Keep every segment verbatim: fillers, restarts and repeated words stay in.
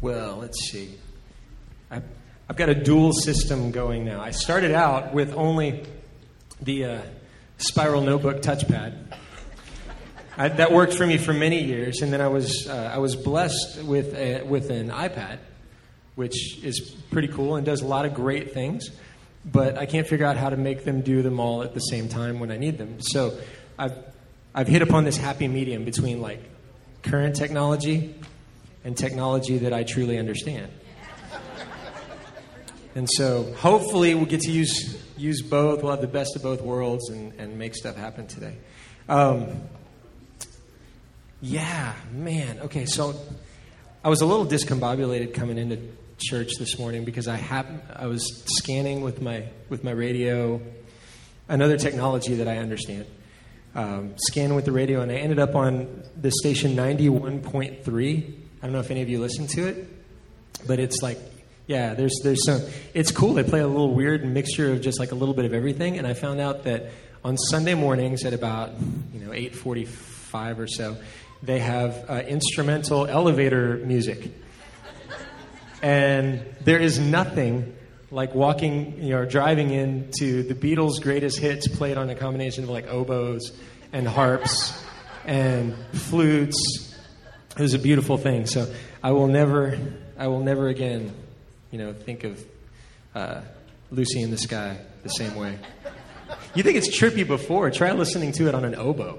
Well, let's see. I've, I've got a dual system going now. I started out with only the uh, Spiral Notebook touchpad. I, that worked for me for many years, and then I was uh, I was blessed with a, with an iPad, which is pretty cool and does a lot of great things, but I can't figure out how to make them do them all at the same time when I need them. So I've I've hit upon this happy medium between like current technology and technology that I truly understand. And so hopefully we'll get to use use both. We'll have the best of both worlds and, and make stuff happen today. Um, yeah, man. Okay, so I was a little discombobulated coming into church this morning because I happened, I was scanning with my with my radio, another technology that I understand. Um, scanning with the radio, and I ended up on the station ninety-one point three. I don't know if any of you listen to it, but it's like, yeah, there's there's some. It's cool. They play a little weird mixture of just like a little bit of everything. And I found out that on Sunday mornings at about you know eight forty-five or so, they have uh, instrumental elevator music. And there is nothing like walking, you know, driving into the Beatles' greatest hits played on a combination of like oboes and harps and flutes. It was a beautiful thing. So I will never, I will never again, you know, think of uh, Lucy in the Sky the same way. You think it's trippy before? Try listening to it on an oboe.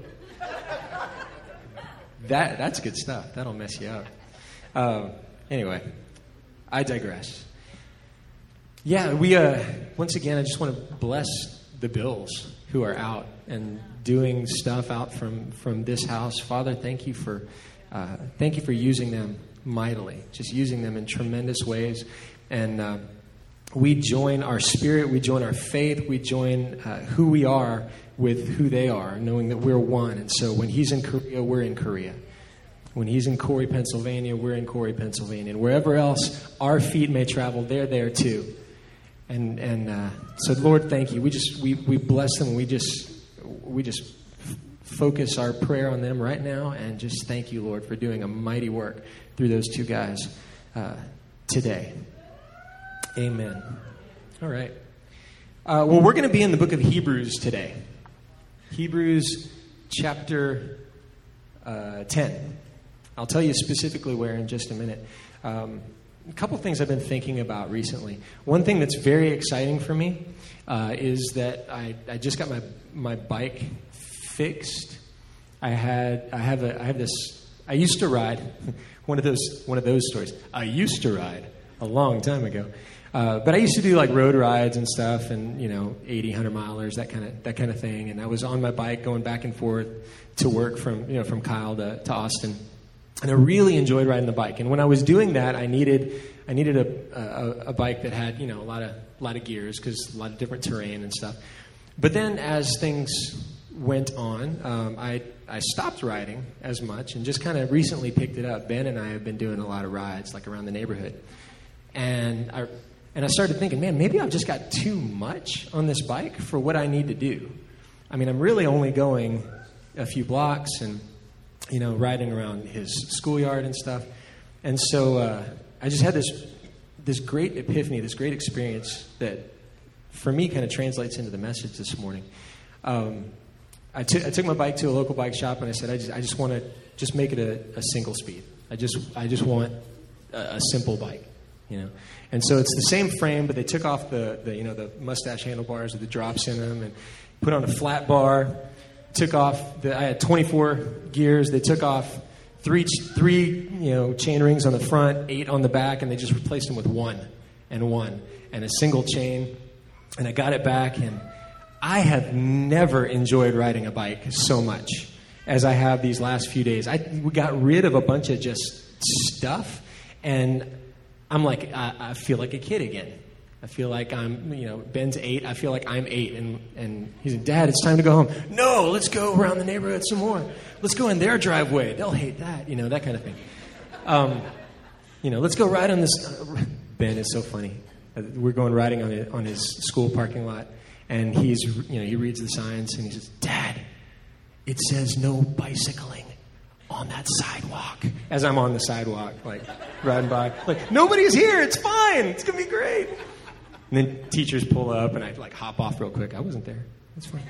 That that's good stuff. That'll mess you up. Um, anyway, I digress. Yeah, we uh, once again, I just want to bless the Bills who are out and doing stuff out from, from this house. Father, thank you for uh, thank you for using them mightily, just using them in tremendous ways. And uh, we join our spirit, we join our faith, we join uh, who we are with who they are, knowing that we're one. And so when he's in Korea, we're in Korea. When he's in Corey, Pennsylvania, we're in Corey, Pennsylvania. And wherever else our feet may travel, they're there too. And and uh, so, Lord, thank you. We just we, we bless them. We just we just f- focus our prayer on them right now, and just thank you, Lord, for doing a mighty work through those two guys uh, today. Amen. All right. Uh, well, we're going to be in the book of Hebrews today. Hebrews chapter uh, ten. I'll tell you specifically where in just a minute. Um, a couple things I've been thinking about recently. One thing that's very exciting for me uh, is that I, I just got my my bike fixed. I had I have a I have this. I used to ride one of those one of those stories. I used to ride a long time ago. Uh, but I used to do like road rides and stuff, and you know, eighty, one hundred milers, that kind of that kind of thing. And I was on my bike going back and forth to work from you know from Kyle to, to Austin, and I really enjoyed riding the bike. And when I was doing that, I needed I needed a a, a bike that had you know a lot of a lot of gears because a lot of different terrain and stuff. But then as things went on, um, I I stopped riding as much and just kind of recently picked it up. Ben and I have been doing a lot of rides like around the neighborhood, and I. And I started thinking, man, maybe I've just got too much on this bike for what I need to do. I mean, I'm really only going a few blocks and, you know, riding around his schoolyard and stuff. And so uh, I just had this this great epiphany, this great experience that, for me, kind of translates into the message this morning. Um, I, t- I took my bike to a local bike shop, and I said, I just I just want to just make it a, a single speed. I just I just want a, a simple bike. You know, and so it's the same frame, but they took off the, the you know the mustache handlebars with the drops in them, and put on a flat bar. Took off the I had twenty-four gears. They took off three three you know chain rings on the front, eight on the back, and they just replaced them with one and one and a single chain. And I got it back, and I have never enjoyed riding a bike so much as I have these last few days. I we got rid of a bunch of just stuff, and I'm like, I, I feel like a kid again. I feel like I'm, you know, Ben's eight. I feel like I'm eight. And, and he's like, Dad, it's time to go home. No, let's go around the neighborhood some more. Let's go in their driveway. They'll hate that, you know, that kind of thing. Um, you know, let's go ride on this. Uh, Ben is so funny. Uh, we're going riding on, it, on his school parking lot. And he's, you know, he reads the signs and he says, Dad, it says no bicycling on that sidewalk. As I'm on the sidewalk, like... riding by. Like, nobody's here. It's fine. It's going to be great. And then teachers pull up, and I like hop off real quick. I wasn't there. It's fine.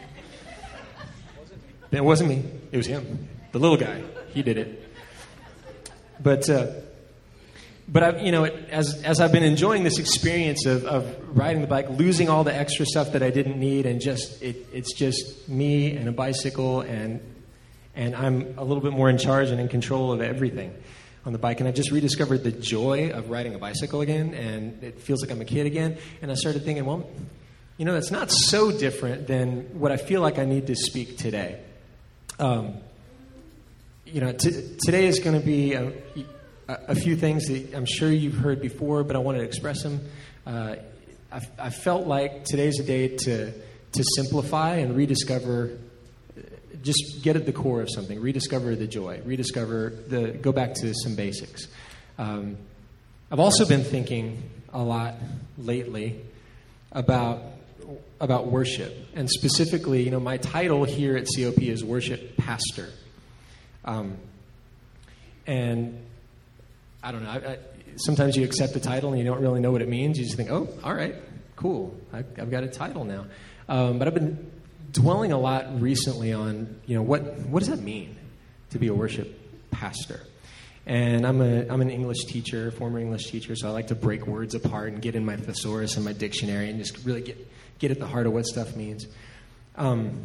It wasn't me. It was him. The little guy. He did it. But, uh, but I, you know, as as I've been enjoying this experience of, of riding the bike, losing all the extra stuff that I didn't need, and just it, it's just me and a bicycle, and and I'm a little bit more in charge and in control of everything on the bike. And I just rediscovered the joy of riding a bicycle again, and it feels like I'm a kid again. And I started thinking, well, you know, that's not so different than what I feel like I need to speak today. Um, you know, t- today is going to be a, a, a few things that I'm sure you've heard before, but I wanted to express them. Uh, I, I felt like today's a day to to simplify and rediscover. Just get at the core of something. Rediscover the joy. Rediscover the. Go back to some basics. Um, I've also been thinking a lot lately about about worship, and specifically, you know, my title here at C O P is worship pastor. Um, and I don't know. I, I, sometimes you accept the title and you don't really know what it means. You just think, "Oh, all right, cool. I, I've got a title now." Um, but I've been dwelling a lot recently on, you know, what what does that mean to be a worship pastor? And I'm a I'm an English teacher, former English teacher, so I like to break words apart and get in my thesaurus and my dictionary and just really get get at the heart of what stuff means. Um,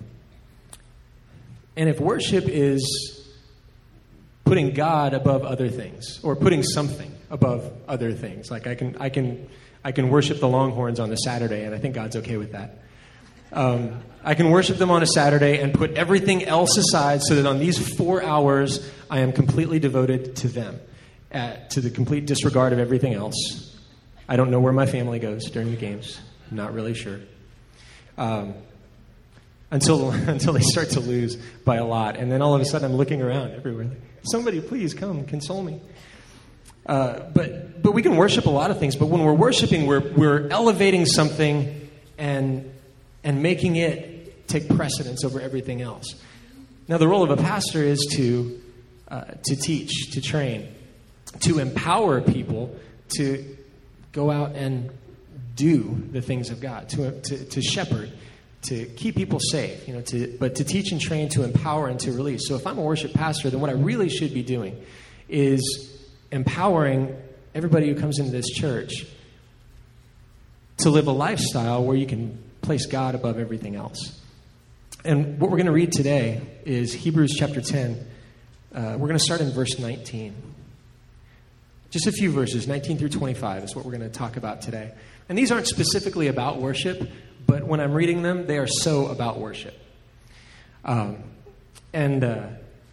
and if worship is putting God above other things, or putting something above other things, like I can I can I can worship the Longhorns on a Saturday, and I think God's okay with that. Um, I can worship them on a Saturday and put everything else aside so that on these four hours I am completely devoted to them, uh, to the complete disregard of everything else. I don't know where my family goes during the games. I'm not really sure. Um, until until they start to lose by a lot. And then all of a sudden I'm looking around everywhere. Like, somebody please come console me. Uh, but but we can worship a lot of things. But when we're worshiping, we're we're elevating something and and making it take precedence over everything else. Now, the role of a pastor is to uh, to teach, to train, to empower people to go out and do the things of God, to to, to shepherd, to keep people safe, you know, to but to teach and train, to empower and to release. So if I'm a worship pastor, then what I really should be doing is empowering everybody who comes into this church to live a lifestyle where you can place God above everything else. And what we're going to read today is Hebrews chapter ten. Uh, we're going to start in verse nineteen. Just a few verses, nineteen through twenty-five is what we're going to talk about today. And these aren't specifically about worship, but when I'm reading them, they are so about worship. Um, and uh,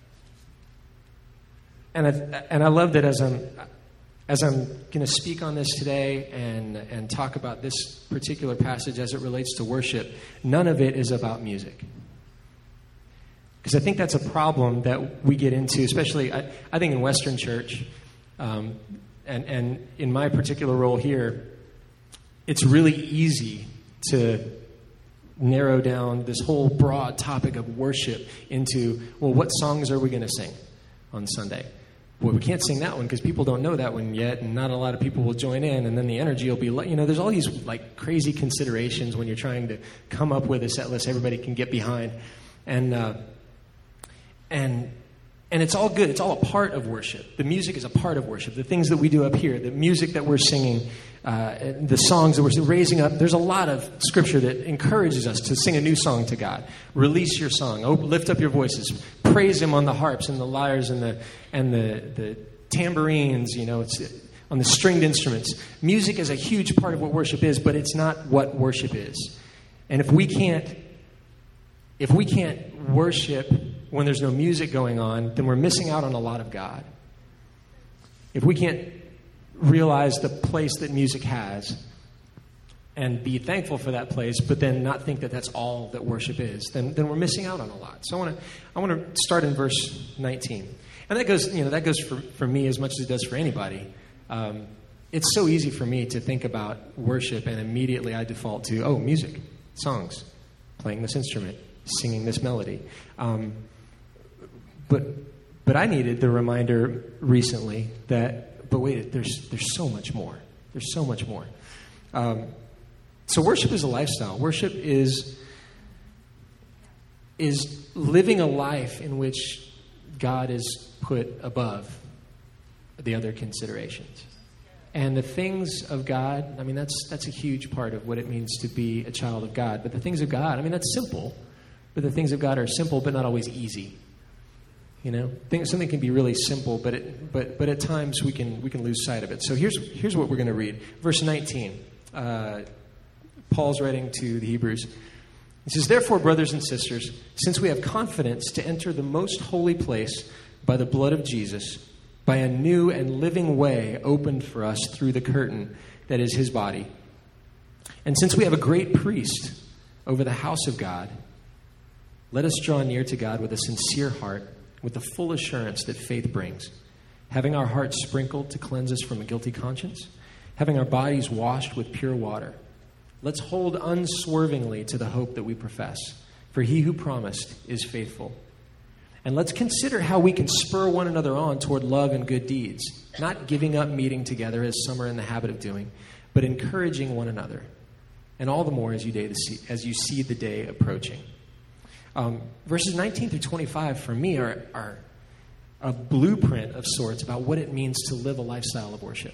and I and I love that as I'm as I'm going to speak on this today and and talk about this particular passage as it relates to worship, none of it is about music. Because I think that's a problem that we get into, especially I, I think in Western church, um, and and in my particular role here, it's really easy to narrow down this whole broad topic of worship into, well, what songs are we going to sing on Sunday? Well, we can't sing that one because people don't know that one yet, and not a lot of people will join in, and then the energy will be, you know, there's all these like crazy considerations when you're trying to come up with a set list everybody can get behind, and uh, and and it's all good. It's all a part of worship. The music is a part of worship. The things that we do up here, the music that we're singing, uh, the songs that we're raising up. There's a lot of scripture that encourages us to sing a new song to God. Release your song. Lift up your voices. Praise Him on the harps and the lyres and the and the, the tambourines. You know, it's on the stringed instruments. Music is a huge part of what worship is, but it's not what worship is. And if we can't, if we can't worship when there's no music going on, then we're missing out on a lot of God. If we can't realize the place that music has and be thankful for that place, but then not think that that's all that worship is, then then we're missing out on a lot. So I want to I want to start in verse nineteen, and that goes you know that goes for, for me as much as it does for anybody. Um, it's so easy for me to think about worship, and immediately I default to oh music, songs, playing this instrument, singing this melody. Um, but but I needed the reminder recently that but but wait, there's there's so much more. There's so much more. Um, so worship is a lifestyle. Worship is is living a life in which God is put above the other considerations. And the things of God, I mean, that's that's a huge part of what it means to be a child of God. But the things of God, I mean, that's simple. But the things of God are simple, but not always easy. You know, things, something can be really simple, but it, but but at times we can we can lose sight of it. So here's here's what we're going to read, verse nineteen. Uh, Paul's writing to the Hebrews. He says, "Therefore, brothers and sisters, since we have confidence to enter the most holy place by the blood of Jesus, by a new and living way opened for us through the curtain that is his body. And since we have a great priest over the house of God, let us draw near to God with a sincere heart, with the full assurance that faith brings, having our hearts sprinkled to cleanse us from a guilty conscience, having our bodies washed with pure water. Let's hold unswervingly to the hope that we profess, for he who promised is faithful. And let's consider how we can spur one another on toward love and good deeds, not giving up meeting together as some are in the habit of doing, but encouraging one another, and all the more as you, day, as you see the day approaching." Um, verses nineteen through twenty-five for me are, are a blueprint of sorts about what it means to live a lifestyle of worship.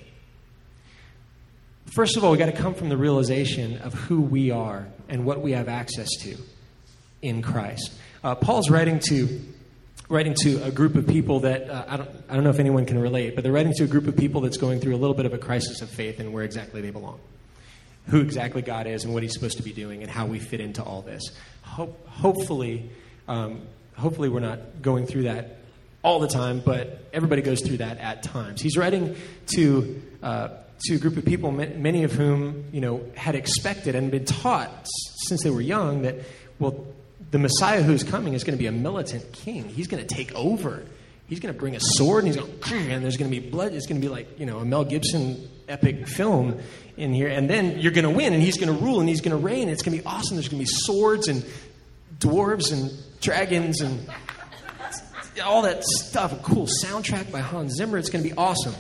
First of all, we've got to come from the realization of who we are and what we have access to in Christ. Uh, Paul's writing to writing to a group of people that, uh, I don't I don't know if anyone can relate, but they're writing to a group of people that's going through a little bit of a crisis of faith and where exactly they belong, who exactly God is and what he's supposed to be doing and how we fit into all this. Hope, hopefully, um, hopefully we're not going through that all the time, but everybody goes through that at times. He's writing to uh, to a group of people, many of whom, you know, had expected and been taught since they were young that, well, the Messiah who's coming is going to be a militant king. He's going to take over. He's going to bring a sword, and he's going to, and there's going to be blood. It's going to be like, you know, a Mel Gibson epic film in here. And then you're going to win, and he's going to rule, and he's going to reign. It's going to be awesome. There's going to be swords and dwarves and dragons and all that stuff. A cool soundtrack by Hans Zimmer. It's going to be awesome.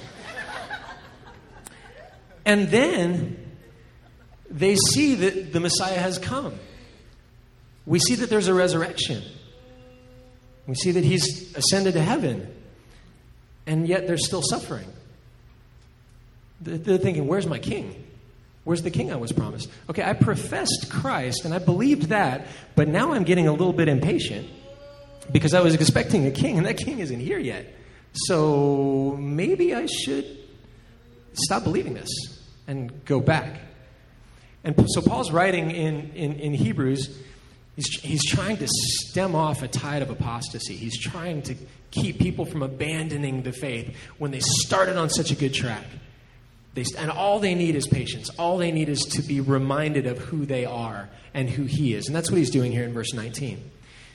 And then they see that the Messiah has come. We see that there's a resurrection. We see that he's ascended to heaven. And yet they're still suffering. They're thinking, where's my king? Where's the king I was promised? Okay, I professed Christ and I believed that, but now I'm getting a little bit impatient because I was expecting a king and that king isn't here yet. So maybe I should stop believing this and go back. And so Paul's writing in, in, in Hebrews. He's, he's trying to stem off a tide of apostasy. He's trying to keep people from abandoning the faith when they started on such a good track. They, and all they need is patience. All they need is to be reminded of who they are and who he is. And that's what he's doing here in verse nineteen.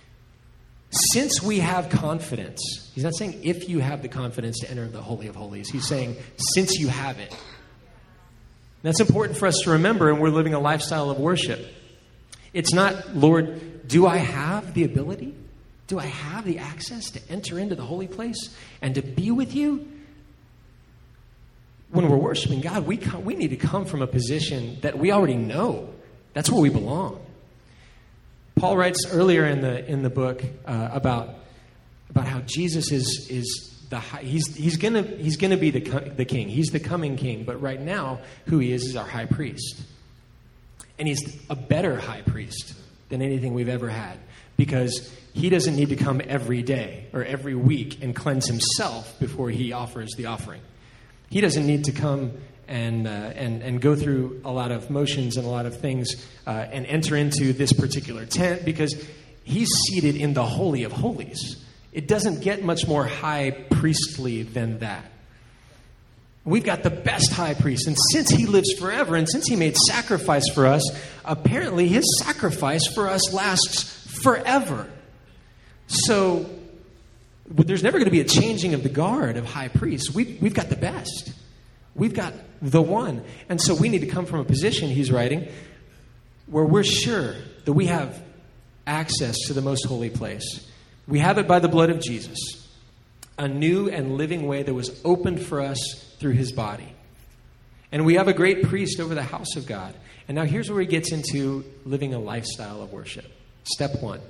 Since we have confidence, he's not saying if you have the confidence to enter the Holy of Holies. He's saying since you have it. That's important for us to remember, and we're living a lifestyle of worship. It's not, Lord, do I have the ability? Do I have the access to enter into the holy place and to be with you? When we're worshiping God, we come, we need to come from a position that we already know. That's where we belong. Paul writes earlier in the in the book uh, about about how Jesus is is the high, he's he's gonna he's gonna be the the king. He's the coming king. But right now, who he is is our high priest. And he's a better high priest than anything we've ever had because he doesn't need to come every day or every week and cleanse himself before he offers the offering. He doesn't need to come and uh, and and go through a lot of motions and a lot of things uh, and enter into this particular tent because he's seated in the Holy of Holies. It doesn't get much more high priestly than that. We've got the best high priest. And since he lives forever and since he made sacrifice for us, apparently his sacrifice for us lasts forever. So there's never going to be a changing of the guard of high priests. We've, we've got the best. We've got the one. And so we need to come from a position, he's writing, where we're sure that we have access to the most holy place. We have it by the blood of Jesus. a new and living way that was opened for us through his body. And we have a great priest over the house of God. And now here's where he gets into living a lifestyle of worship. Step one,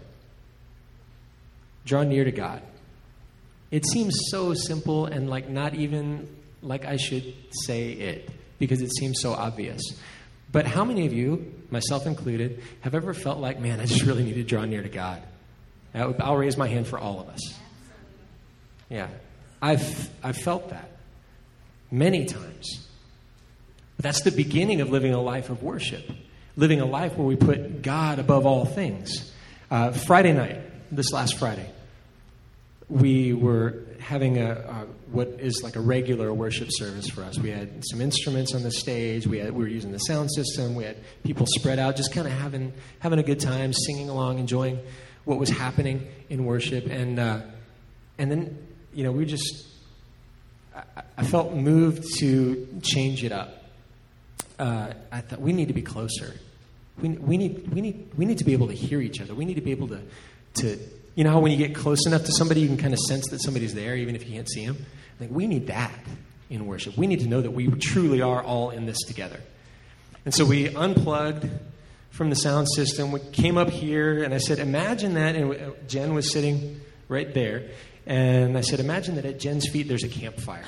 draw near to God. It seems so simple and like not even like I should say it because it seems so obvious. But how many of you, myself included, have ever felt like, man, I just really need to draw near to God? I'll raise my hand for all of us. Yeah, I've, I've felt that many times. But that's the beginning of living a life of worship, living a life where we put God above all things. Uh, Friday night, this last Friday, we were having a, a what is like a regular worship service for us. We had some instruments on the stage. We had we were using the sound system. We had people spread out, just kind of having having a good time, singing along, enjoying what was happening in worship. And uh, and then you know we just I, I felt moved to change it up. Uh, I thought we need to be closer. We we need we need we need to be able to hear each other. We need to be able to to. You know how when you get close enough to somebody, you can kind of sense that somebody's there, even if you can't see them? Like, we need that in worship. We need to know that we truly are all in this together. And so we unplugged from the sound system. We came up here, and I said, imagine that. And Jen was sitting right there. And I said, imagine that at Jen's feet there's a campfire.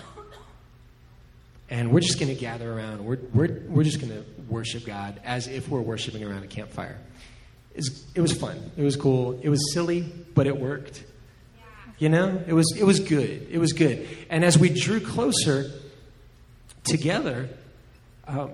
And we're just going to gather around. We're, we're, we're just going to worship God as if we're worshiping around a campfire. It was fun. It was cool. It was silly, but it worked. You know, it was it was good. It was good. And as we drew closer together, um,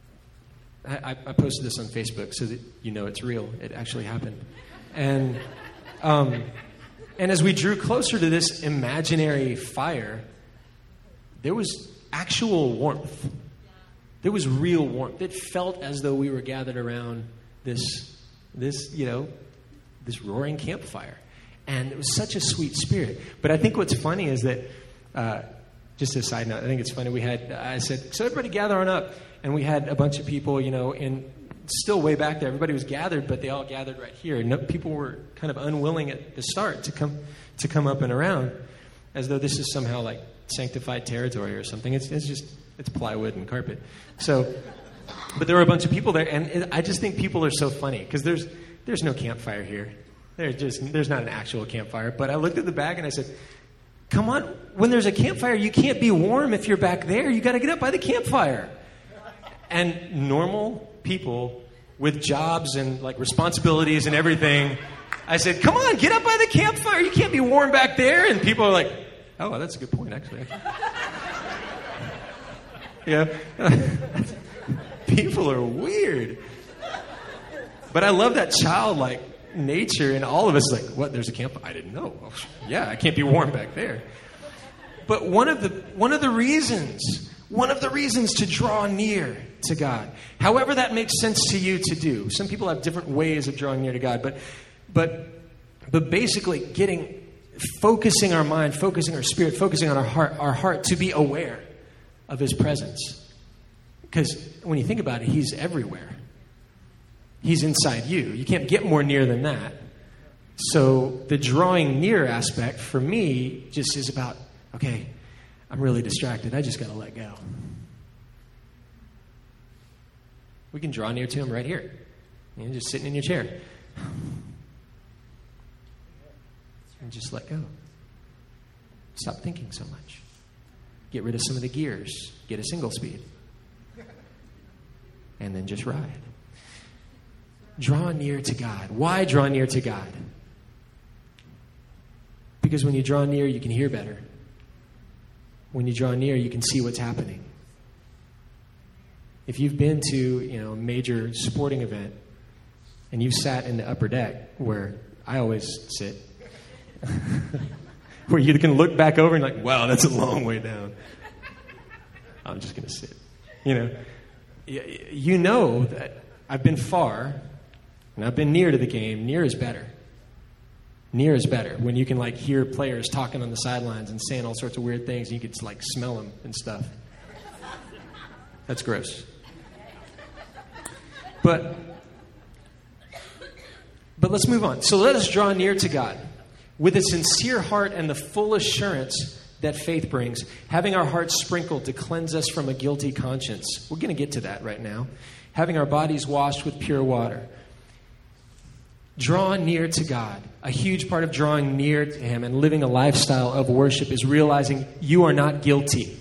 I, I posted this on Facebook so that you know it's real. It actually happened. And um, and as we drew closer to this imaginary fire, there was actual warmth. There was real warmth. It felt as though we were gathered around this. This, you know, this roaring campfire. And it was such a sweet spirit. But I think what's funny is that, uh, just as a side note, I think it's funny, we had, I said, so everybody gather on up. And we had a bunch of people, you know, in still way back there. Everybody was gathered, but they all gathered right here. And no, people were kind of unwilling at the start to come to come up and around, as though this is somehow like sanctified territory or something. It's, it's just, it's plywood and carpet. So... But there were a bunch of people there, and it, I just think people are so funny because there's there's no campfire here. There's just there's not an actual campfire. But I looked at the back and I said, "Come on! When there's a campfire, you can't be warm if you're back there. You got to get up by the campfire." And normal people with jobs and like responsibilities and everything, I said, "Come on, get up by the campfire. You can't be warm back there." And people are like, "Oh, that's a good point, actually." Yeah. People are weird. But I love that childlike nature in all of us. Like, what, there's a camp? I didn't know. Oh, yeah, I can't be warm back there. But one of the one of the reasons, one of the reasons to draw near to God, however that makes sense to you to do. Some people have different ways of drawing near to God, but but but basically getting focusing our mind, focusing our spirit, focusing on our heart, our heart to be aware of his presence. Because when you think about it, he's everywhere. He's inside you. You can't get more near than that. So the drawing near aspect for me just is about, okay, I'm really distracted. I just got to let go. We can draw near to him right here. You're just sitting in your chair. And just let go. Stop thinking so much. Get rid of some of the gears. Get a single speed. And then just ride. Draw near to God. Why draw near to God? Because when you draw near, you can hear better. When you draw near, you can see what's happening. If you've been to, you know, a major sporting event and you've sat in the upper deck where I always sit, where you can look back over and like, wow, that's a long way down. I'm just going to sit. You know, you know that I've been far and I've been near to the game. Near is better. Near is better. When you can like hear players talking on the sidelines and saying all sorts of weird things, and you can like smell them and stuff. That's gross. But but let's move on. So let us draw near to God. with a sincere heart and the full assurance that faith brings, having our hearts sprinkled to cleanse us from a guilty conscience. We're going to get to that right now. Having our bodies washed with pure water. Draw near to God. A huge part of drawing near to Him and living a lifestyle of worship is realizing you are not guilty.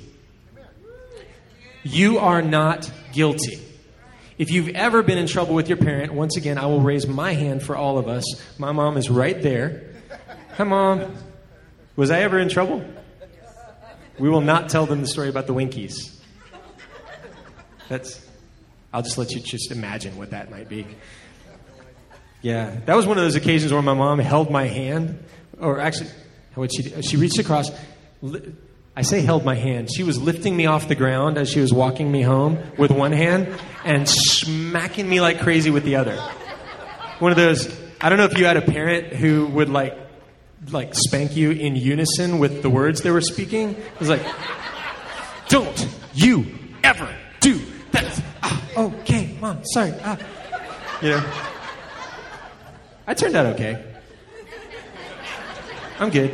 You are not guilty. If you've ever been in trouble with your parent, once again, I will raise my hand for all of us. My mom is right there. Hi, Mom. Was I ever in trouble? We will not tell them the story about the Winkies. That's, I'll just let you just imagine what that might be. Yeah, that was one of those occasions where my mom held my hand, or actually, what she did, she reached across. I say held my hand. She was lifting me off the ground as she was walking me home with one hand and smacking me like crazy with the other. One of those, I don't know if you had a parent who would like, like spank you in unison with the words they were speaking. It was like, don't you ever do that. Ah, okay, Mom, sorry. Ah. You know, I turned out okay. I'm good.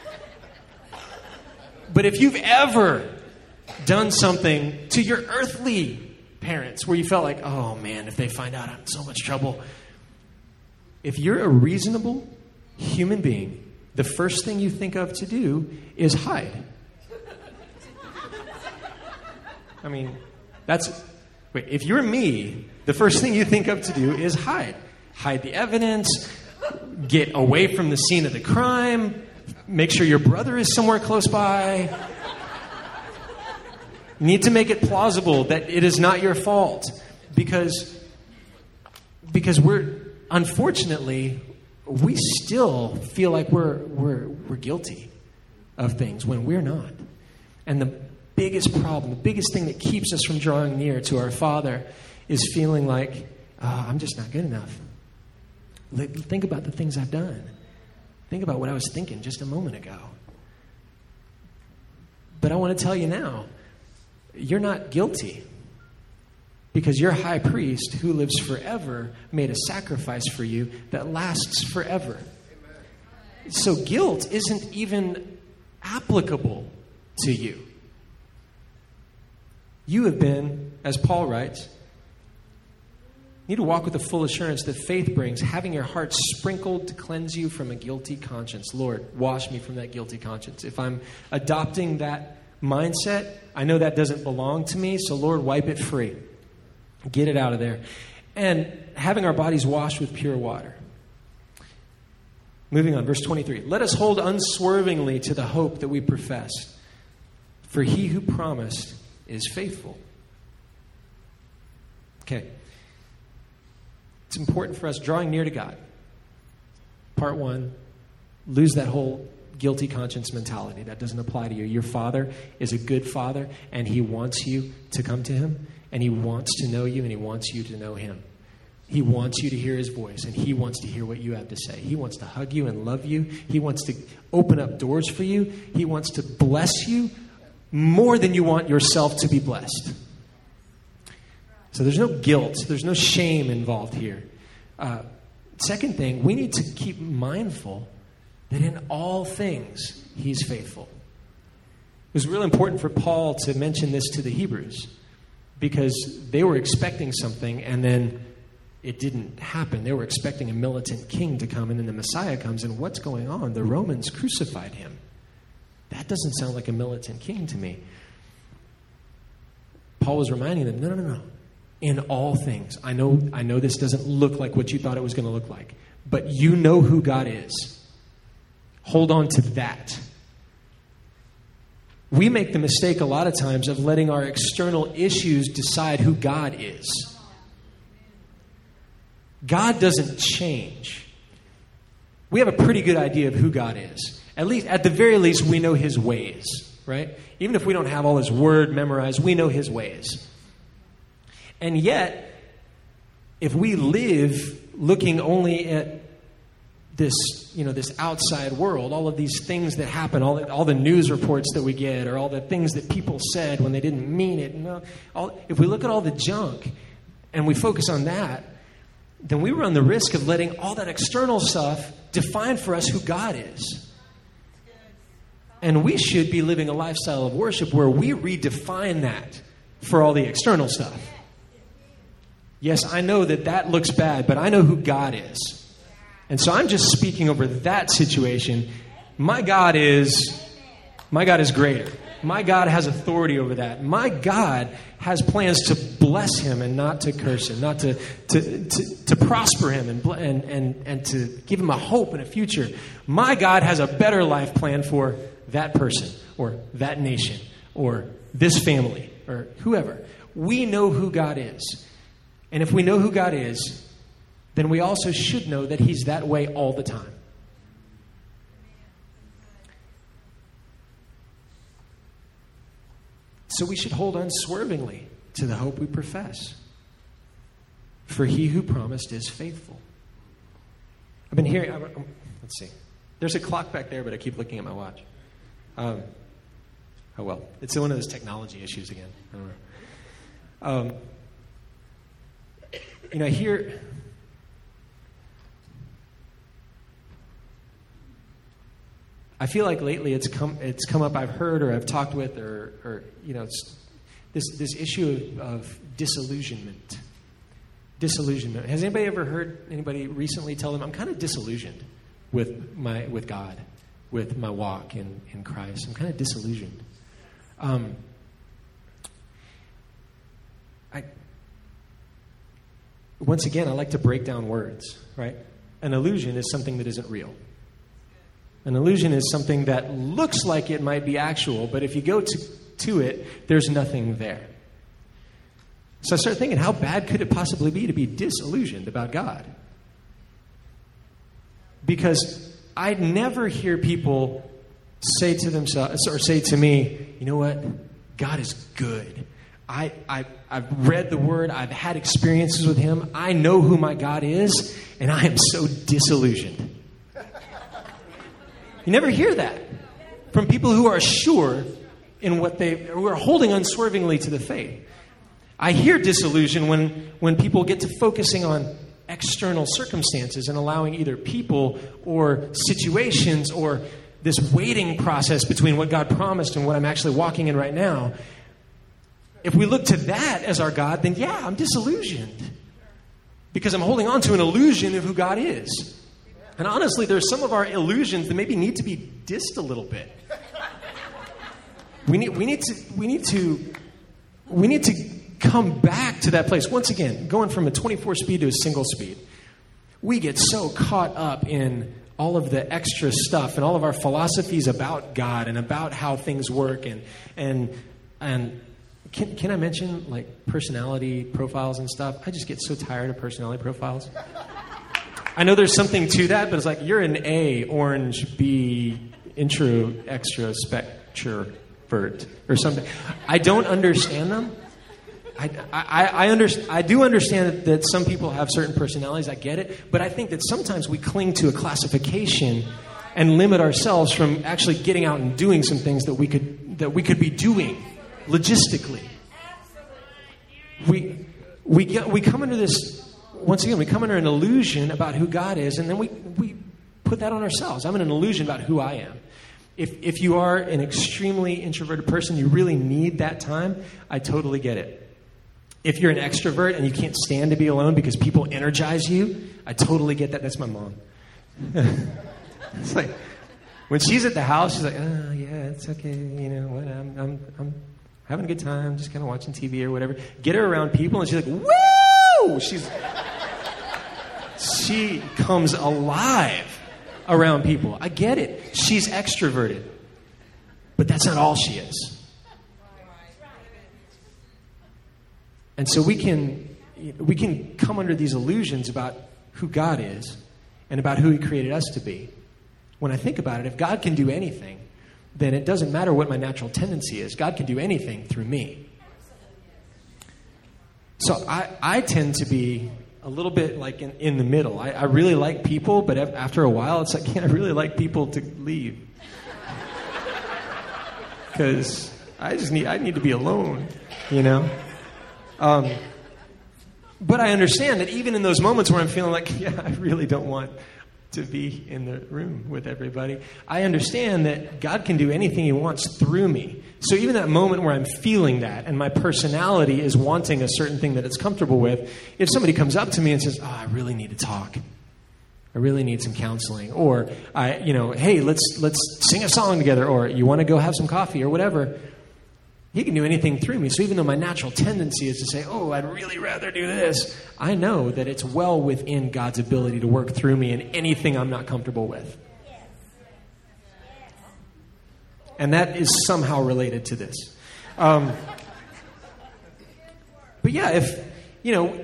But if you've ever done something to your earthly parents where you felt like, oh man, if they find out I'm in so much trouble. If you're a reasonable human being, the first thing you think of to do is hide. I mean, that's, wait, if you're me, the first thing you think of to do is hide. Hide the evidence, get away from the scene of the crime, make sure your brother is somewhere close by. You need to make it plausible that it is not your fault. Because, because we're, unfortunately, we still feel like we're, we're, we're guilty of things when we're not. And the biggest problem, the biggest thing that keeps us from drawing near to our Father is feeling like, oh, I'm just not good enough. Think about the things I've done. Think about what I was thinking just a moment ago. But I want to tell you now, you're not guilty. Because your high priest, who lives forever, made a sacrifice for you that lasts forever. Amen. So guilt isn't even applicable to you. You have been, as Paul writes, you need to walk with the full assurance that faith brings, having your heart sprinkled to cleanse you from a guilty conscience. Lord, wash me from that guilty conscience. If I'm adopting that mindset, I know that doesn't belong to me, so Lord, wipe it free. Get it out of there. And having our bodies washed with pure water. Moving on, verse twenty-three. Let us hold unswervingly to the hope that we profess, for he who promised is faithful. Okay. It's important for us drawing near to God. Part one, lose that whole guilty conscience mentality. That doesn't apply to you. Your Father is a good Father, and he wants you to come to him, and he wants to know you, and he wants you to know him. He wants you to hear his voice, and he wants to hear what you have to say. He wants to hug you and love you. He wants to open up doors for you. He wants to bless you more than you want yourself to be blessed. So there's no guilt. There's no shame involved here. Uh, second thing, we need to keep mindful that in all things, he's faithful. It was really important for Paul to mention this to the Hebrews because they were expecting something and then it didn't happen. They were expecting a militant king to come and then the Messiah comes and what's going on? The Romans crucified him. That doesn't sound like a militant king to me. Paul was reminding them, no, no, no, no. In all things. I know, I know this doesn't look like what you thought it was going to look like, but you know who God is. Hold on to that. We make the mistake a lot of times of letting our external issues decide who God is. God doesn't change. We have a pretty good idea of who God is. At least, at the very least, we know his ways, right? Even if we don't have all his word memorized, we know his ways. And yet, if we live looking only at this, you know, this outside world, all of these things that happen, all the, all the news reports that we get, or all the things that people said when they didn't mean it, you know, all, if we look at all the junk and we focus on that, then we run the risk of letting all that external stuff define for us who God is. And we should be living a lifestyle of worship where we redefine that for all the external stuff. Yes, I know that that looks bad, but I know who God is. And so I'm just speaking over that situation. My God is, my God is greater. My God has authority over that. My God has plans to bless him and not to curse him, not to to to, to prosper him and, and and and to give him a hope and a future. My God has a better life plan for that person or that nation or this family or whoever. We know who God is. And if we know who God is, then we also should know that he's that way all the time. So we should hold unswervingly to the hope we profess. For he who promised is faithful. I've been hearing, I'm, I'm, let's see. There's a clock back there, but I keep looking at my watch. Um, oh, well. It's one of those technology issues again. I don't know. Um, you know, I hear... I feel like lately it's come it's come up. I've heard or I've talked with or or you know it's this this issue of, of disillusionment. Disillusionment. Has anybody ever heard anybody recently tell them I'm kind of disillusioned with my with God, with my walk in, in Christ? I'm kind of disillusioned. Um, I once again I like to break down words. Right, an illusion is something that isn't real. An illusion is something that looks like it might be actual, but if you go to, to it, there's nothing there. So I started thinking, how bad could it possibly be to be disillusioned about God? Because I never hear people say to themselves, or say to me, you know what? God is good. I, I, I've read the Word. I've had experiences with Him. I know who my God is, and I am so disillusioned. You never hear that from people who are sure in what they, who are holding unswervingly to the faith. I hear disillusion when, when people get to focusing on external circumstances and allowing either people or situations or this waiting process between what God promised and what I'm actually walking in right now. If we look to that as our God, then yeah, I'm disillusioned because I'm holding on to an illusion of who God is. And honestly, there's some of our illusions that maybe need to be dissed a little bit. We need, we need to, we need to, we need to come back to that place. Once again, going from a twenty-four speed to a single speed, we get so caught up in all of the extra stuff and all of our philosophies about God and about how things work. And and and can can I mention like personality profiles and stuff? I just get so tired of personality profiles. I know there's something to that, but it's like you're an A, orange, B, intro, extra, spectrovert, or something. I don't understand them. I, I, I, under, I do understand that, that some people have certain personalities. I get it. But I think that sometimes we cling to a classification and limit ourselves from actually getting out and doing some things that we could that we could be doing logistically. We we get, we come into this. Once again, we come under an illusion about who God is, and then we, we put that on ourselves. I'm in an illusion about who I am. If if you are an extremely introverted person, you really need that time, I totally get it. If you're an extrovert and you can't stand to be alone because people energize you, I totally get that. That's my mom. It's like, when she's at the house, she's like, oh, yeah, it's okay, you know, what, I'm, I'm, I'm having a good time, just kind of watching T V or whatever. Get her around people, and she's like, woo! She's... She comes alive around people. I get it. She's extroverted. But that's not all she is. And so we can we can come under these illusions about who God is and about who He created us to be. When I think about it, if God can do anything, then it doesn't matter what my natural tendency is. God can do anything through me. So I, I tend to be a little bit like in, in the middle. I, I really like people, but after a while, it's like, yeah, I really like people to leave. Because I just need, I need to be alone, you know? Um, But I understand that even in those moments where I'm feeling like, yeah, I really don't want to be in the room with everybody, I understand that God can do anything he wants through me. So even that moment where I'm feeling that and my personality is wanting a certain thing that it's comfortable with, if somebody comes up to me and says, oh, I really need to talk, I really need some counseling, or I, you know, hey, let's let's sing a song together, or you want to go have some coffee or whatever, he can do anything through me. So even though my natural tendency is to say, oh, I'd really rather do this, I know that it's well within God's ability to work through me in anything I'm not comfortable with. And that is somehow related to this. Um, but yeah, if, you know,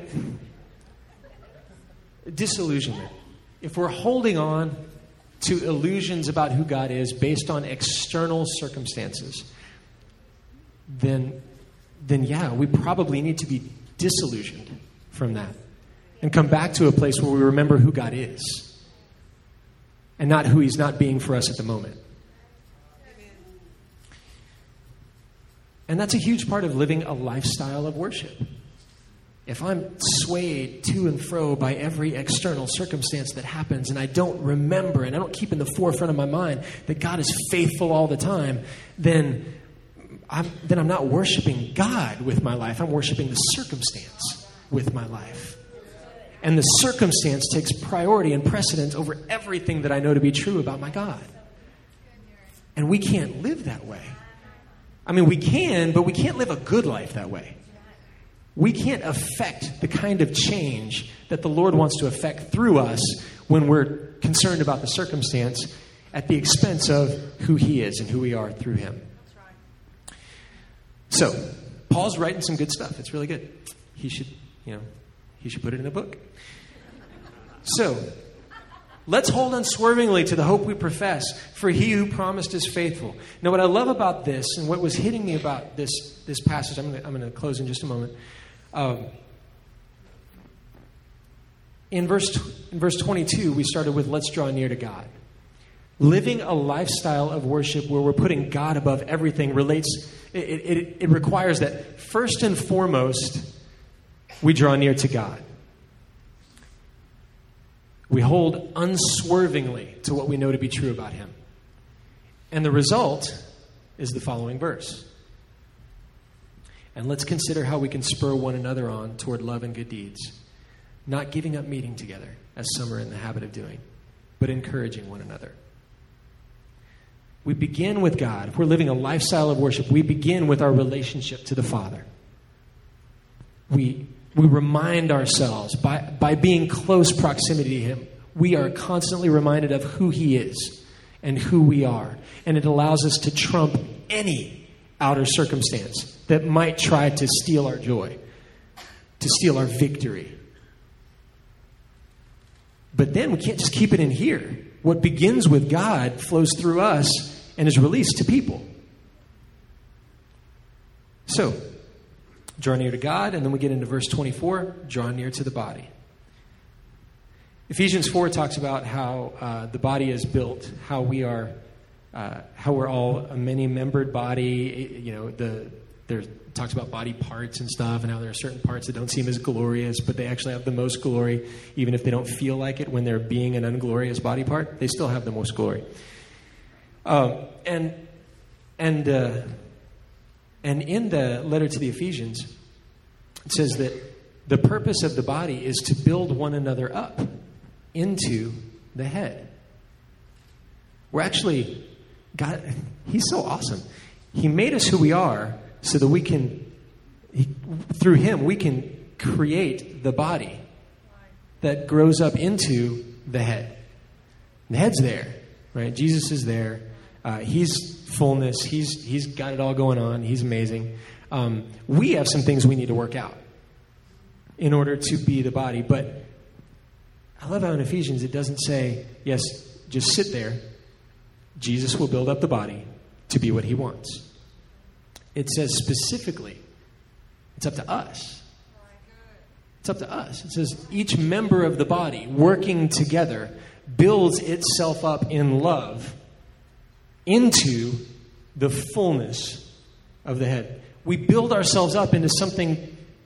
disillusionment. If we're holding on to illusions about who God is based on external circumstances, then, then yeah, we probably need to be disillusioned from that and come back to a place where we remember who God is and not who he's not being for us at the moment. And that's a huge part of living a lifestyle of worship. If I'm swayed to and fro by every external circumstance that happens and I don't remember and I don't keep in the forefront of my mind that God is faithful all the time, then I'm, then I'm not worshiping God with my life. I'm worshiping the circumstance with my life. And the circumstance takes priority and precedence over everything that I know to be true about my God. And we can't live that way. I mean, we can, but we can't live a good life that way. We can't affect the kind of change that the Lord wants to affect through us when we're concerned about the circumstance at the expense of who he is and who we are through him. So, Paul's writing some good stuff. It's really good. He should, you know, he should put it in a book. So, let's hold unswervingly to the hope we profess, for he who promised is faithful. Now, what I love about this, and what was hitting me about this this passage, I'm going to, I'm going to close in just a moment. Um, in verse in verse twenty-two, we started with let's draw near to God. Living a lifestyle of worship where we're putting God above everything relates. It, it, it requires that first and foremost, we draw near to God. We hold unswervingly to what we know to be true about him. And the result is the following verse. And let's consider how we can spur one another on toward love and good deeds, not giving up meeting together, as some are in the habit of doing, but encouraging one another. We begin with God. If we're living a lifestyle of worship, we begin with our relationship to the Father. We We remind ourselves, by, by being close proximity to him, we are constantly reminded of who he is and who we are. And it allows us to trump any outer circumstance that might try to steal our joy, to steal our victory. But then we can't just keep it in here. What begins with God flows through us and is released to people. So, draw near to God, and then we get into verse twenty-four, draw near to the body. Ephesians four talks about how uh, the body is built, how we are, uh, how we're all a many-membered body. You know, the there talks about body parts and stuff, and how there are certain parts that don't seem as glorious, but they actually have the most glory, even if they don't feel like it when they're being an unglorious body part. They still have the most glory. Um, and and. Uh, And in the letter to the Ephesians, it says that the purpose of the body is to build one another up into the head. We're actually, God, he's so awesome. He made us who we are so that we can, he, through him, we can create the body that grows up into the head. The head's there, right? Jesus is there. Uh, he's fullness. He's he's got it all going on. He's amazing. Um, we have some things we need to work out in order to be the body. But I love how in Ephesians it doesn't say, yes, just sit there. Jesus will build up the body to be what he wants. It says specifically, it's up to us. It's up to us. It says each member of the body working together builds itself up in love into the fullness of the head. We build ourselves up into something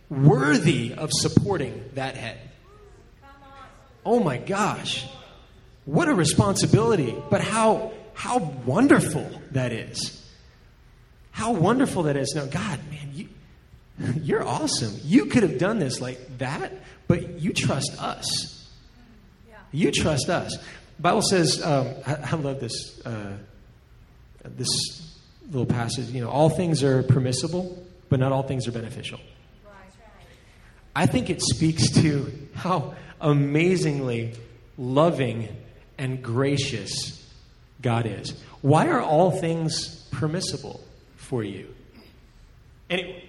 worthy of supporting that head. Oh my gosh. What a responsibility. But how how wonderful that is. How wonderful that is. Now, God, man, you, you're awesome. You could have done this like that, but you trust us. Yeah. You trust us. The Bible says, um, I, I love this, uh, this little passage. You know, all things are permissible, but not all things are beneficial. Right. I think it speaks to how amazingly loving and gracious God is. Why are all things permissible for you? Anyway,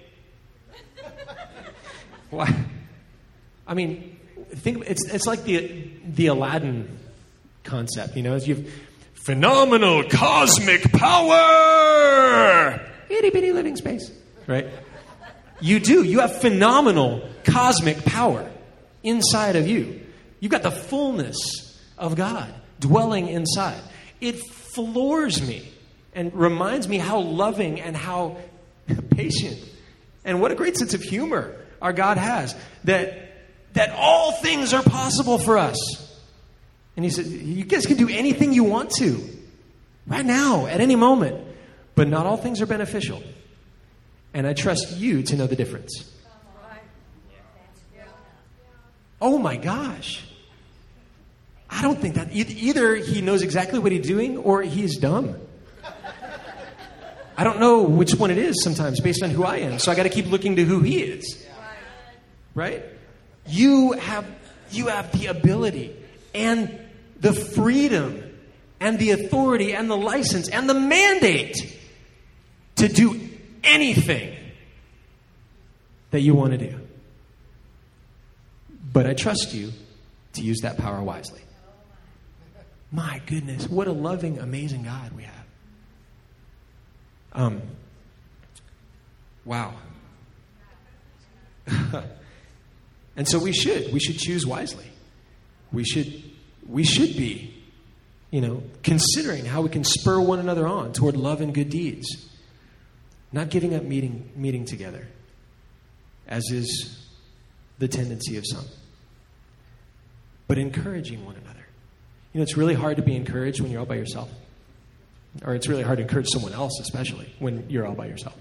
why? I mean, think it's it's like the the Aladdin concept, you know, as you've phenomenal cosmic power, itty bitty living space, right? You do. You have phenomenal cosmic power inside of you. You've got the fullness of God dwelling inside. It floors me and reminds me how loving and how patient and what a great sense of humor our God has. That that all things are possible for us. And he said, you guys can do anything you want to. Right now, at any moment. But not all things are beneficial. And I trust you to know the difference. Oh my gosh. I don't think that either he knows exactly what he's doing or he's dumb. I don't know which one it is sometimes based on who I am. So I got to keep looking to who he is. Right? You have you have the ability and the freedom and the authority and the license and the mandate to do anything that you want to do. But I trust you to use that power wisely. My goodness, what a loving, amazing God we have. Um, wow. And so we should. We should choose wisely. We should we should be, you know, considering how we can spur one another on toward love and good deeds. Not giving up meeting meeting together, as is the tendency of some. But encouraging one another. You know, it's really hard to be encouraged when you're all by yourself. Or it's really hard to encourage someone else, especially when you're all by yourself.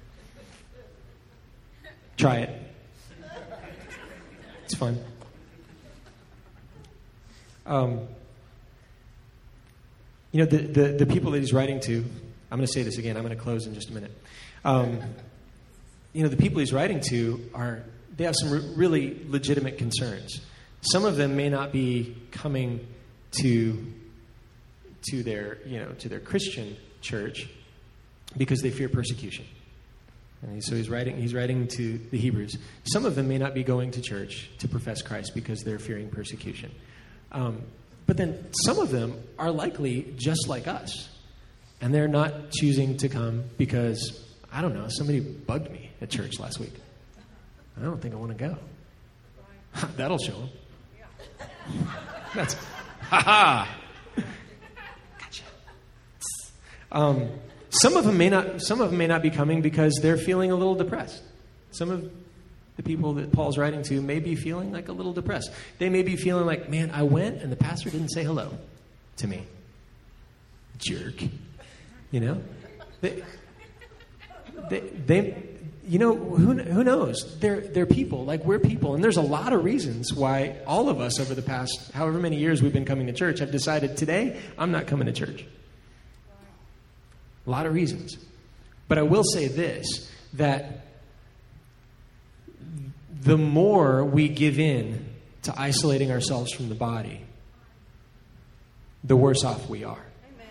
Try it. It's fun. Um, you know, the, the, the people that he's writing to, I'm going to say this again, I'm going to close in just a minute. Um, you know, the people he's writing to are, they have some re- really legitimate concerns. Some of them may not be coming to to their, you know, to their Christian church because they fear persecution. And so he's writing he's writing to the Hebrews. Some of them may not be going to church to profess Christ because they're fearing persecution. Um, but then some of them are likely just like us. And they're not choosing to come because, I don't know, somebody bugged me at church last week. I don't think I want to go. That'll show them. That's, ha-ha. Gotcha. Um, some of them may not. Some of them may not be coming because they're feeling a little depressed. Some of the people that Paul's writing to may be feeling like a little depressed. They may be feeling like, man, I went and the pastor didn't say hello to me. Jerk. You know, they, they, they you know, who who knows? They're they're people, like we're people, and there's a lot of reasons why all of us over the past however many years we've been coming to church have decided today I'm not coming to church. A lot of reasons, but I will say this: that the more we give in to isolating ourselves from the body, the worse off we are.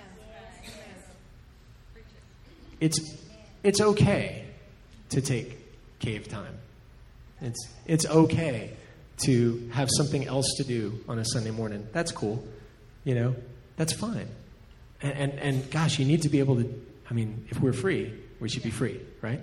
It's it's okay to take cave time. It's it's okay to have something else to do on a Sunday morning. That's cool. You know, that's fine. And, and and gosh, you need to be able to, I mean, if we're free, we should be free, right?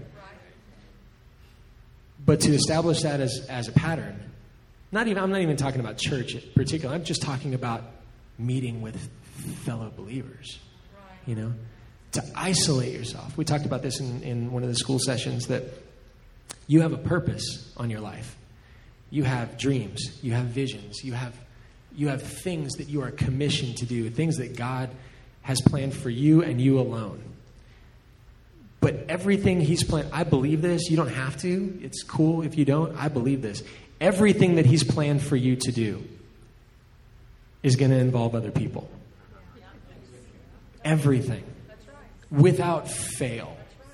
But to establish that as, as a pattern, not even I'm not even talking about church in particular. I'm just talking about meeting with fellow believers. You know? To isolate yourself. We talked about this in, in one of the school sessions, that You have a purpose on your life. You have dreams. You have visions. You have, you have things that you are commissioned to do, things that God has planned for you and you alone. But everything he's planned, I believe this. You don't have to. It's cool if you don't. I believe this. Everything that he's planned for you to do is going to involve other people. Everything. Without fail.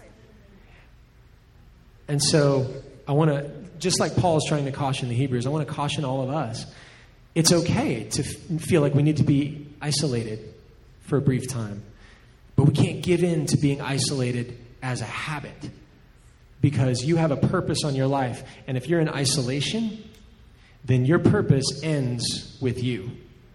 And so I want to, just like Paul is trying to caution the Hebrews, I want to caution all of us. It's okay to f- feel like we need to be isolated for a brief time. But we can't give in to being isolated as a habit, because you have a purpose on your life. And if you're in isolation, then your purpose ends with you.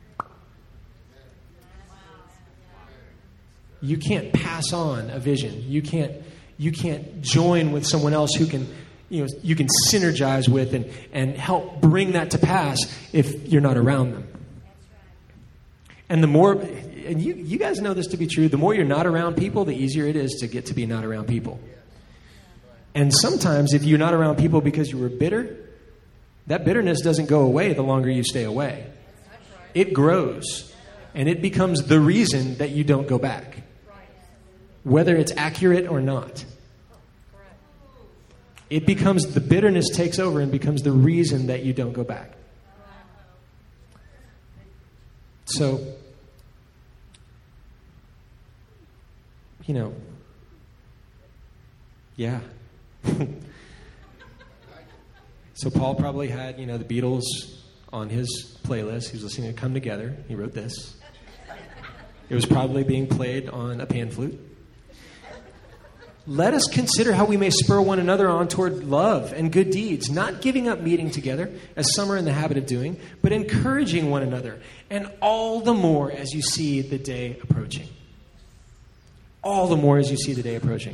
You can't pass on a vision. You can't you can't join with someone else who can, you know, you can synergize with and, and help bring that to pass if you're not around them. And the more, and you, you guys know this to be true, the more you're not around people, the easier it is to get to be not around people. And sometimes if you're not around people because you were bitter, that bitterness doesn't go away the longer you stay away. It grows, and it becomes the reason that you don't go back, whether it's accurate or not. It becomes, the bitterness takes over and becomes the reason that you don't go back. So, you know, yeah. So Paul probably had, you know, the Beatles on his playlist. He was listening to Come Together. He wrote this. It was probably being played on a pan flute. Let us consider how we may spur one another on toward love and good deeds, not giving up meeting together, as some are in the habit of doing, but encouraging one another, and all the more as you see the day approaching. All the more as you see the day approaching.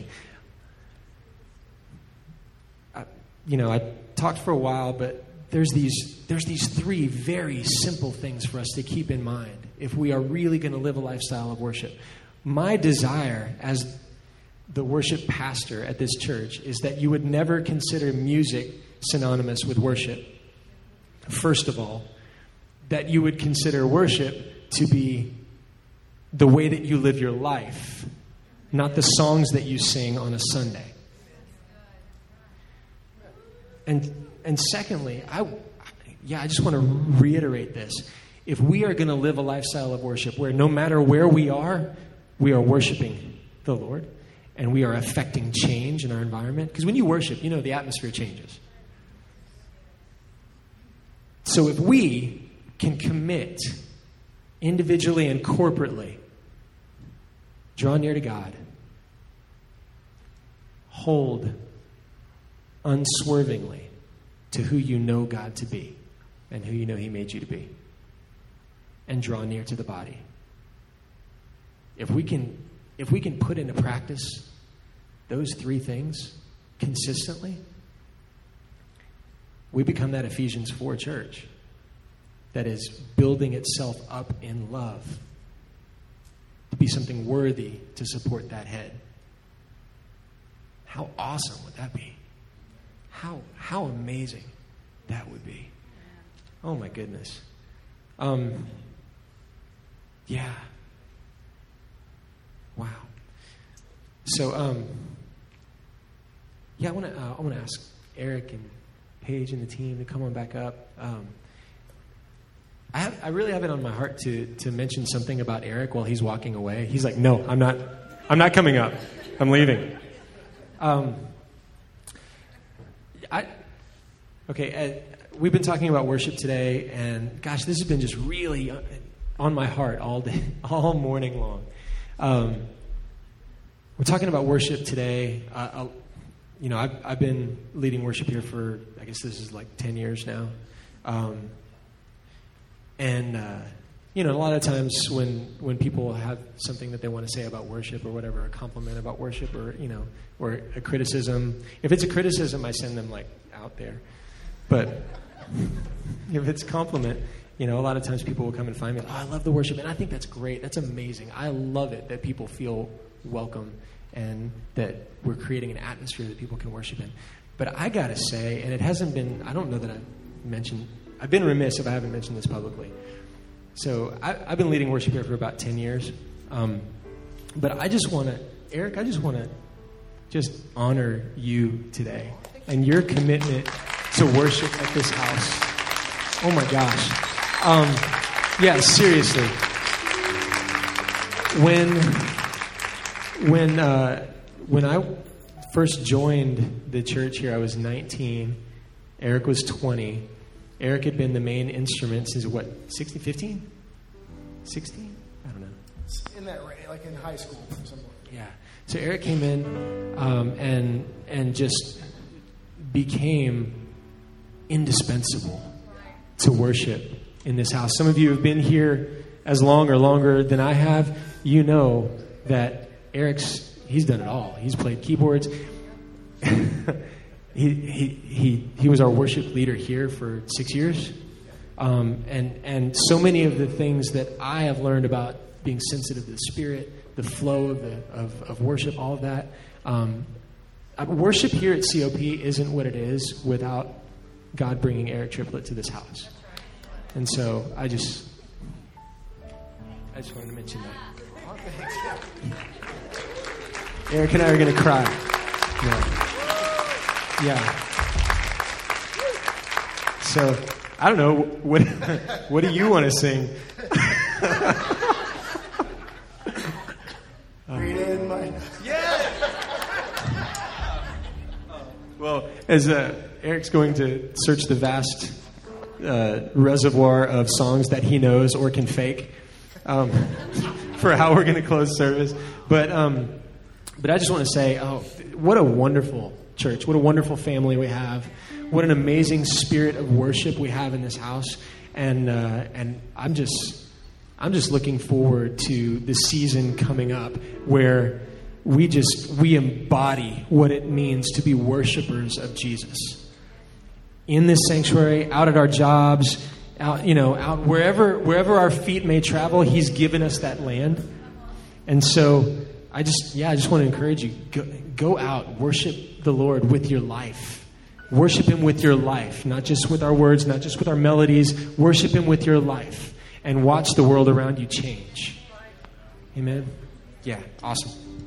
I, you know, I talked for a while, but there's these there's these three very simple things for us to keep in mind if we are really going to live a lifestyle of worship. My desire as the worship pastor at this church is that you would never consider music synonymous with worship. First of all, that you would consider worship to be the way that you live your life, not the songs that you sing on a Sunday. And and secondly, I yeah, I just want to reiterate this. If we are going to live a lifestyle of worship where no matter where we are, we are worshiping the Lord and we are affecting change in our environment. Because when you worship, you know, the atmosphere changes. So if we can commit individually and corporately, draw near to God, hold unswervingly to who you know God to be and who you know He made you to be, and draw near to the body. If we can, if we can put into practice those three things consistently, we become that Ephesians four church that is building itself up in love to be something worthy to support that head. How awesome would that be? How how amazing that would be. Oh my goodness. Um, yeah. Wow. So um, yeah, I want to uh, I want to ask Eric and Paige and the team to come on back up. Um, I have, I really have it on my heart to to mention something about Eric while he's walking away. He's like, no, I'm not. I'm not coming up. I'm leaving. Um, I okay. Uh, we've been talking about worship today, and gosh, this has been just really on my heart all day, all morning long. Um, we're talking about worship today. Uh, I'll, you know, I've, I've been leading worship here for, I guess this is like ten years now. Um, and, uh, you know, a lot of times when, when people have something that they want to say about worship or whatever, a compliment about worship or, you know, or a criticism. If it's a criticism, I send them like out there. But if it's a compliment, you know, a lot of times people will come and find me, oh, I love the worship. And I think that's great. That's amazing. I love it that people feel welcome and that we're creating an atmosphere that people can worship in. But I got to say, and it hasn't been, I don't know that I've mentioned, I've been remiss if I haven't mentioned this publicly. So I, I've been leading worship here for about ten years. Um, but I just want to, Eric, I just want to just honor you today and your commitment to worship at this house. Oh my gosh. Um, yeah, seriously. When, when, uh, when I first joined the church here, I was nineteen. Eric was twenty. Eric had been the main instrument since what, sixteen, fifteen? sixteen? I don't know. In that range, like in high school or something. Yeah. So Eric came in um, and and just became indispensable to worship in this house. Some of you have been here as long or longer than I have. You know that Eric's, he's done it all. He's played keyboards. he, he he he was our worship leader here for six years. Um, and, and so many of the things that I have learned about being sensitive to the Spirit, the flow of the of, of worship, all of that. Um, worship here at C O P isn't what it is without God bringing Eric Triplett to this house. And so I just, I just wanted to mention that. Eric and I are going to cry. Yeah. yeah. So, I don't know, what what do you want to sing? Read in my... Yeah! Well, as uh, Eric's going to search the vast uh, reservoir of songs that he knows or can fake um, for how we're going to close service. But um, but I just want to say, oh, what a wonderful church. What a wonderful family we have. What an amazing spirit of worship we have in this house. And uh, and I'm just I'm just looking forward to the season coming up where we just we embody what it means to be worshipers of Jesus. In this sanctuary, out at our jobs, out you know, out wherever wherever our feet may travel, He's given us that land. And so I just yeah, I just want to encourage you, go, go out, worship the Lord with your life. Worship Him with your life, not just with our words, not just with our melodies. Worship Him with your life and watch the world around you change. Amen? Yeah, awesome.